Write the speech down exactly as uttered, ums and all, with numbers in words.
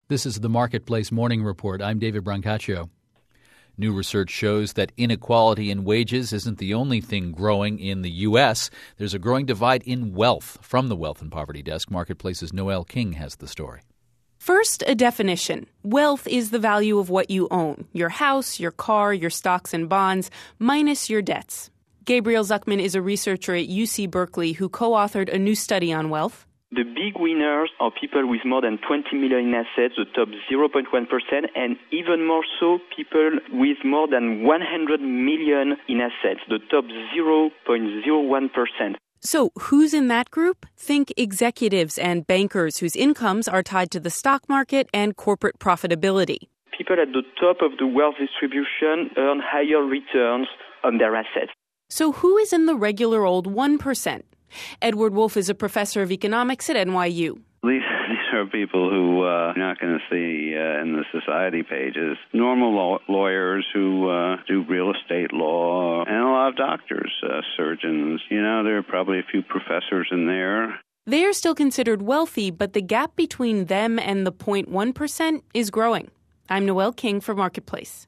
This is the Marketplace Morning Report. I'm David Brancaccio. New research shows that inequality in wages isn't the only thing growing in the U S. There's a growing divide in wealth. From the Wealth and Poverty Desk, Marketplace's Noel King has the story. First, a definition. Wealth is the value of what you own, your house, your car, your stocks and bonds, minus your debts. Gabriel Zuckman is a researcher at U C Berkeley who co-authored a new study on wealth. The big winners are people with more than twenty million in assets, the top zero point one percent, and even more so, people with more than one hundred million in assets, the top zero point zero one percent. So who's in that group? Think executives and bankers whose incomes are tied to the stock market and corporate profitability. People at the top of the wealth distribution earn higher returns on their assets. So who is in the regular old one percent? Edward Wolf is a professor of economics at N Y U. These, these are people who uh, you're not going to see uh, in the society pages. Normal law- lawyers who uh, do real estate law, and a lot of doctors, uh, surgeons. You know, there are probably a few professors in there. They are still considered wealthy, but the gap between them and the zero point one percent is growing. I'm Noel King for Marketplace.